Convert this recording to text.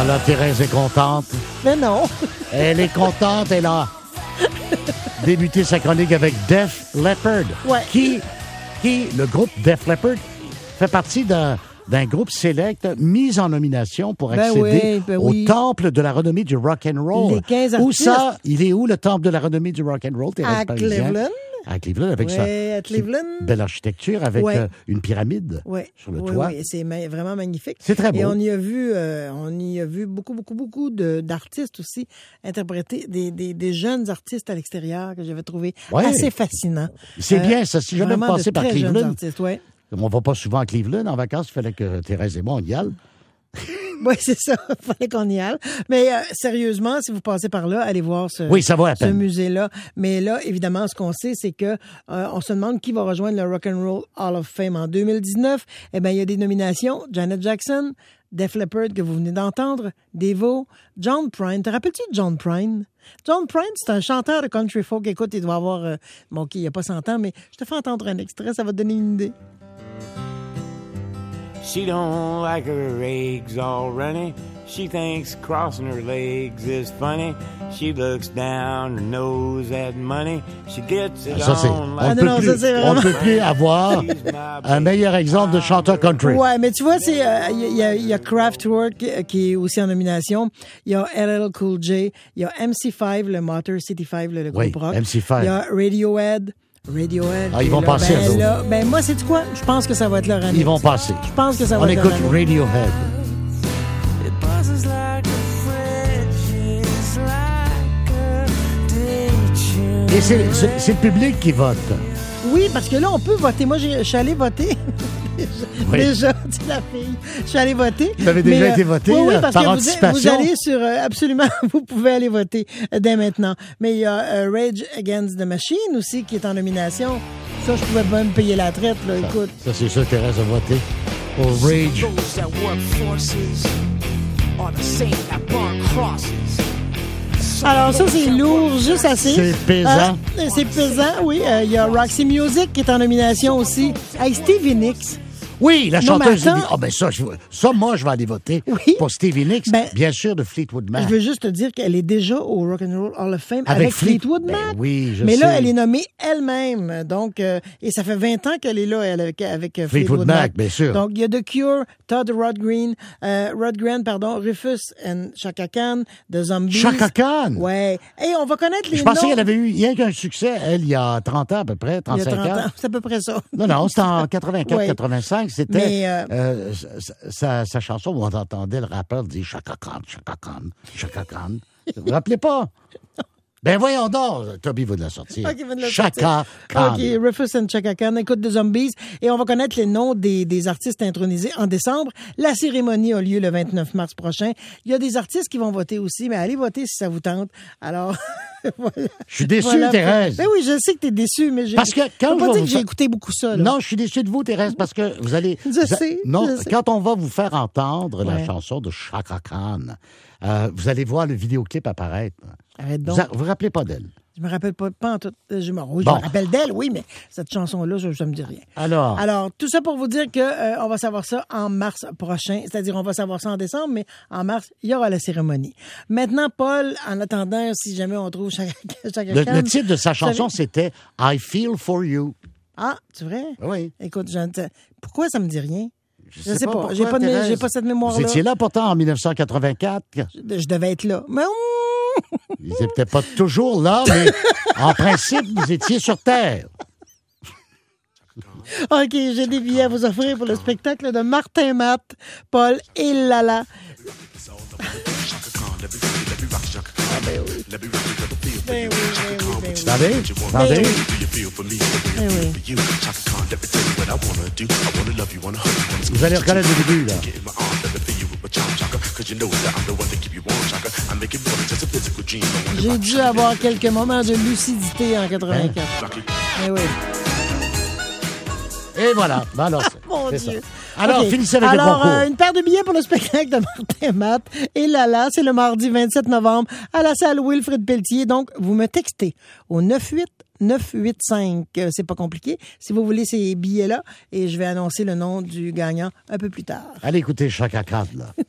Ah, là, Thérèse est contente. Mais non. Elle est contente, elle a débuté sa chronique avec Def Leppard. Ouais. Qui, le groupe Def Leppard, fait partie d'un groupe select mis en nomination pour accéder au temple de la renommée du rock and roll. Les 15 Où artistes. ça? Il est où le temple de la renommée du rock and roll? Thérèse À Parisien? Cleveland. À Cleveland, avec ça. À Cleveland. Belle architecture avec Ouais. une pyramide sur le toit. Oui, c'est vraiment magnifique. C'est très beau. Et on y a vu beaucoup d'artistes aussi interpréter, des jeunes artistes à l'extérieur que j'avais trouvé assez fascinants. C'est bien ça. Si jamais Vraiment passé de par très jeunes Cleveland, artistes, ouais. on va pas souvent à Cleveland en vacances, il fallait que Thérèse et moi, on y aille. Oui, c'est ça. Il fallait qu'on y aille. Mais sérieusement, si vous passez par là, allez voir ce musée-là. Mais là, évidemment, ce qu'on sait, c'est que on se demande qui va rejoindre le Rock and Roll Hall of Fame en 2019. Eh bien, il y a des nominations. Janet Jackson, Def Leppard, que vous venez d'entendre, Devo, John Prine. Te rappelles-tu de John Prine? John Prine, c'est un chanteur de country folk. Écoute, il doit avoir... il n'y a pas 100 ans, mais je te fais entendre un extrait, ça va te donner une idée. She don't like her eggs all runny. She thinks crossing her legs is funny. She looks down her nose at money. She gets it on like... On ne peut plus avoir un meilleur exemple de chanteur country. Ouais, mais tu vois, il y a Kraftwerk qui est aussi en nomination. Il y a LL Cool J. Il y a MC5, le Motor City 5, le groupe rock. MC5. Il y a Radiohead. Ils vont passer. Moi, c'est quoi? Je pense que ça va être leur année. Ils vont passer. Je pense que ça va être leur année. On écoute Radiohead. Et c'est le public qui vote. Oui, parce que là, on peut voter. Moi, je suis allée voter. Déjà, dis la fille. Je suis allée voter. Vous avez déjà été voté oui, parce par que anticipation? vous allez sur... absolument, vous pouvez aller voter dès maintenant. Mais il y a Rage Against the Machine aussi qui est en nomination. Ça, je pouvais même payer la traite, là, écoute. Ça, c'est sûr, Thérèse a voté pour Rage. Alors ça, c'est lourd, juste assez. C'est pesant. C'est pesant, oui. Il y a Roxy Music qui est en nomination aussi. Hey, Stevie Nicks. Oui, la chanteuse. Ah, ben ça, moi, je vais aller voter pour Stevie Nicks, bien sûr, de Fleetwood Mac. Je veux juste te dire qu'elle est déjà au Rock and Roll Hall of Fame avec Fleetwood Mac. Oui, je sais. Mais là, elle est nommée elle-même. Donc, et ça fait 20 ans qu'elle est là avec Fleetwood Mac, bien sûr. Donc, il y a The Cure, Todd Rundgren, Rufus and Chaka Khan, The Zombies. Chaka Khan? Ouais. Et on va connaître les noms. Je pensais qu'elle avait eu rien qu'un succès, elle, il y a 30 ans à peu près, 35 ans. Il y a 30 ans, c'est à peu près ça. Non, c'était en 84, 85. C'était sa chanson où on entendait le rappeur dire Chaka Khan, Chaka Khan, Chaka Khan. Vous ne vous rappelez pas? Ben voyons donc, Toby va de la sortir. Chaka Khan. OK, Rufus and Chaka Khan, écoute The Zombies. Et on va connaître les noms des artistes intronisés en décembre. La cérémonie a lieu le 29 mars prochain. Il y a des artistes qui vont voter aussi, mais allez voter si ça vous tente. Alors, voilà. Je suis déçu, Thérèse. Ben oui, je sais que tu es déçu, mais parce que quand je que j'ai écouté beaucoup ça. Là. Non, je suis déçu de vous, Thérèse, parce que vous allez... Je sais. Quand on va vous faire entendre la chanson de Chaka Khan, vous allez voir le vidéoclip apparaître. Arrête donc. Vous vous rappelez pas d'elle? Je me rappelle pas en tout. Je me rappelle d'elle, oui, mais cette chanson-là, ça me dit rien. Alors, tout ça pour vous dire que on va savoir ça en mars prochain. C'est-à-dire, on va savoir ça en décembre, mais en mars, il y aura la cérémonie. Maintenant, Paul, en attendant, si jamais on trouve Chaka Khan... Le titre de sa chanson, c'était « I Feel For You ». Ah, c'est vrai? Oui. Écoute, pourquoi ça me dit rien? Je sais pas. J'ai pas cette mémoire-là. Vous étiez là pourtant en 1984. Je devais être là. Mais Ils n'étaient peut-être pas toujours là, mais en principe, vous étiez sur Terre. OK, j'ai des billets à vous offrir pour le spectacle de Martin Matt, Paul et Lala. Ben oui. Attendez. Vous allez reconnaître le début, là. J'ai dû avoir quelques moments de lucidité en 84. Eh oui. Et voilà. Ben alors, mon Dieu. Ça. Alors, finissez avec le concours. Une paire de billets pour le spectacle de Martin Matt et Lala, c'est le mardi 27 novembre à la salle Wilfrid Pelletier. Donc, vous me textez au 985. C'est pas compliqué. Si vous voulez ces billets-là, et je vais annoncer le nom du gagnant un peu plus tard. Allez écouter Chaka Khan, là.